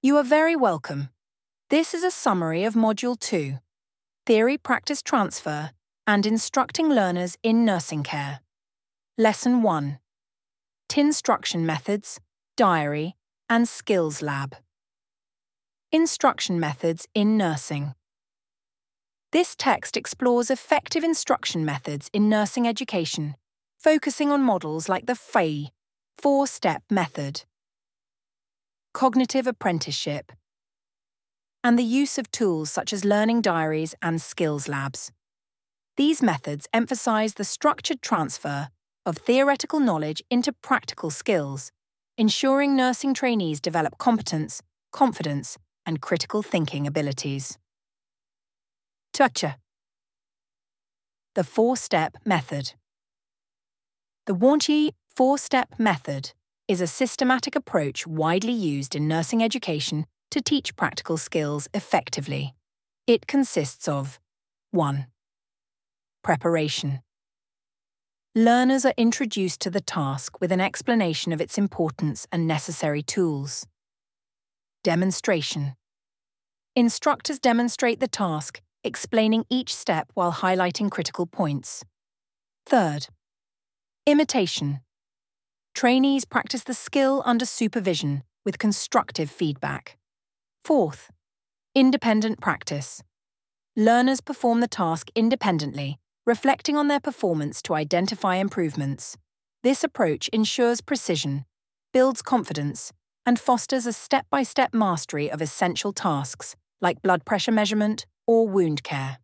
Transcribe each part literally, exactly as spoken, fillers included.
You are very welcome. This is a summary of Module two, Theory Practice Transfer and Instructing Learners in Nursing Care. Lesson one, Tinstruction Methods, Diary, and Skills Lab. Instruction Methods in Nursing. This text explores effective instruction methods in nursing education, focusing on models like the F A I, four-step method, cognitive apprenticeship, and the use of tools such as learning diaries and skills labs. These methods emphasize the structured transfer of theoretical knowledge into practical skills, ensuring nursing trainees develop competence, confidence, and critical thinking abilities. Toucher. The four-step method. The Wonji four-step method is a systematic approach widely used in nursing education to teach practical skills effectively. It consists of one. Preparation. Learners are introduced to the task with an explanation of its importance and necessary tools. Demonstration. Instructors demonstrate the task, explaining each step while highlighting critical points. Third. Imitation. Trainees practice the skill under supervision with constructive feedback. Fourth. Independent practice. Learners perform the task independently, reflecting on their performance to identify improvements. This approach ensures precision, builds confidence, and fosters a step-by-step mastery of essential tasks like blood pressure measurement or wound care.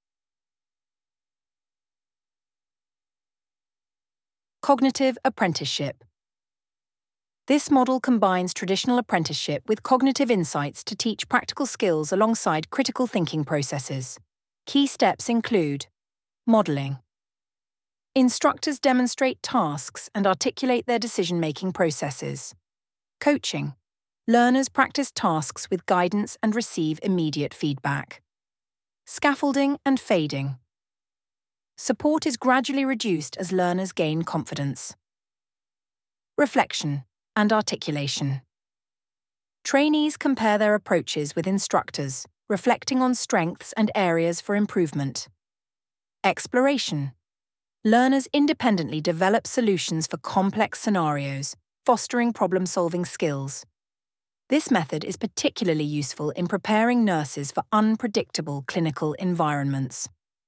Cognitive apprenticeship. This model combines traditional apprenticeship with cognitive insights to teach practical skills alongside critical thinking processes. Key steps include modeling. Instructors demonstrate tasks and articulate their decision-making processes. Coaching. Learners practice tasks with guidance and receive immediate feedback. Scaffolding and fading. Support is gradually reduced as learners gain confidence. Reflection and articulation. Trainees compare their approaches with instructors, reflecting on strengths and areas for improvement. Exploration. Learners independently develop solutions for complex scenarios, fostering problem-solving skills. This method is particularly useful in preparing nurses for unpredictable clinical environments.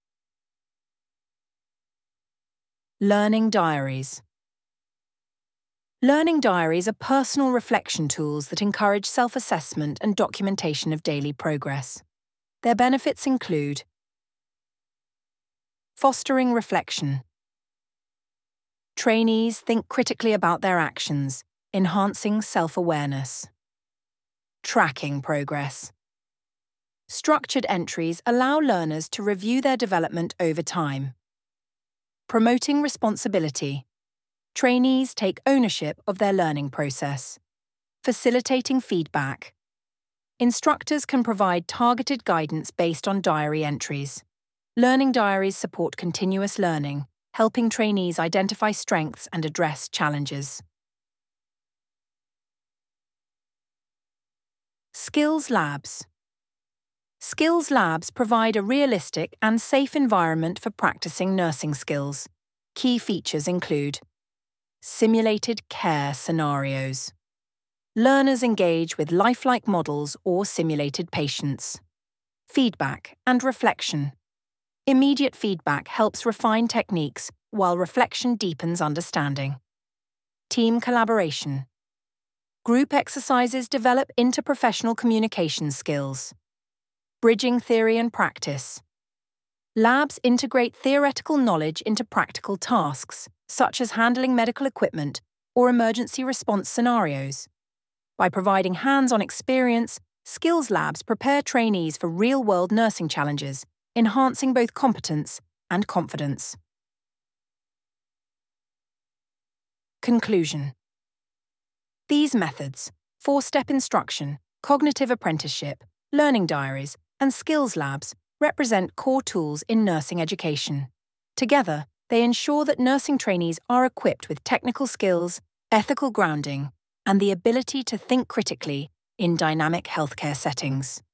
Learning diaries. Learning diaries are personal reflection tools that encourage self-assessment and documentation of daily progress. Their benefits include fostering reflection. Trainees think critically about their actions, enhancing self-awareness. Tracking progress. Structured entries allow learners to review their development over time. Promoting responsibility. Trainees take ownership of their learning process. Facilitating feedback. Instructors can provide targeted guidance based on diary entries. Learning diaries support continuous learning, helping trainees identify strengths and address challenges. Skills Labs. Skills Labs provide a realistic and safe environment for practicing nursing skills. Key features include simulated care scenarios. Learners engage with lifelike models or simulated patients. Feedback and reflection. Immediate feedback helps refine techniques, while reflection deepens understanding. Team collaboration. Group exercises develop interprofessional communication skills. Bridging theory and practice. Labs integrate theoretical knowledge into practical tasks, such as handling medical equipment or emergency response scenarios. By providing hands-on experience, skills labs prepare trainees for real-world nursing challenges, enhancing both competence and confidence. Conclusion. These methods, four-step instruction, cognitive apprenticeship, learning diaries, and skills labs, represent core tools in nursing education. Together, they ensure that nursing trainees are equipped with technical skills, ethical grounding, and the ability to think critically in dynamic healthcare settings.